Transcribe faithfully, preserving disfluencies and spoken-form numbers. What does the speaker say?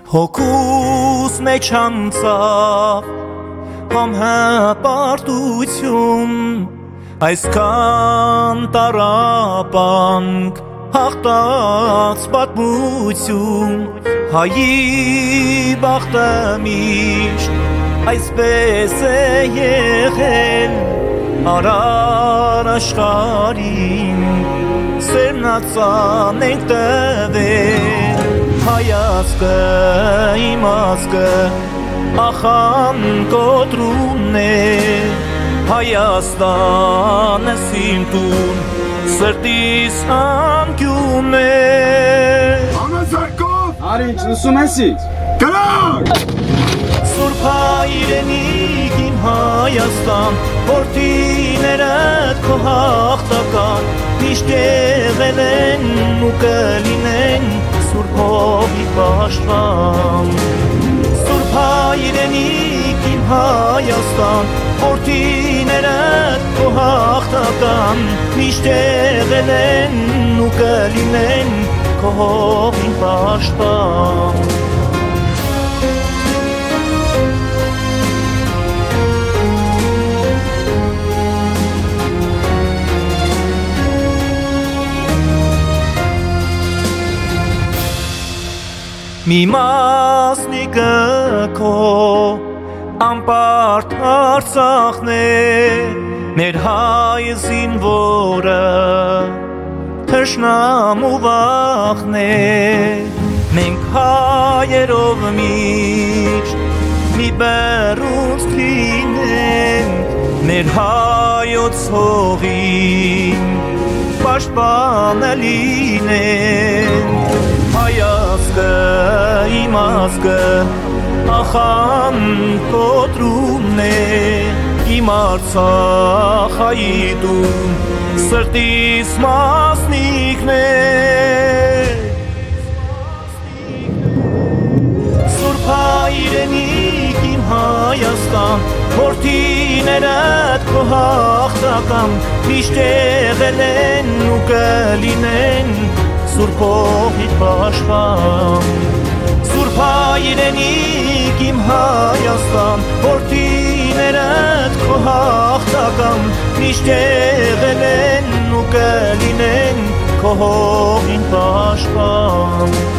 Հոգուս մեջ անցավ համհպարտություն, այսքան տարապանք հաղթած պատմություն, հայի բախտը միշտ այսպես է եղել, արար աշխարհին սերնացան ենք տվել, հայացքը իմ ազգը ախան կոտրումն է, Հայաստանս իմ տուն սրտիս անկյուն է։ Համազարկով Արի ինչ լսում ես ինձ։ Կրակ Սուրբ հայրենիք իմ Հայաստան, որդիներդ քո հաղթական, միշտ եղել են ու կլինեն Սուրբ հողի պաշտպան։ Սուրբ հայրենիք իմ Հայաստան, որդիներդ քո հաղթական, միշտ եղել են ու կլինեն քո հողի պաշտպան։ Մի մասնիկը քո անպարտ Արցախն է, մեր հայ զինվորը թշնամ ու վախն է, մենք հայերով միշտ մի բեռունց քինենք, մեր հայոց հողին պաշտպանը լինենք, հայազգը իմ ազգը ախան կոտրումն է, իմ Արցախայի տուն սրտիս մասնիկն է։ Սուրբ հայրենիք իմ Հայաստան, որդիներդ քո հաղթական, միշտ եղել են ու կլինեն Սուրբ հողի պաշտպան։ Սուրբ հայրենիք իմ Հայաստան, որդիներդ քո հաղթական, միշտ եղել են ու կլինեն քո հողին պաշտպան։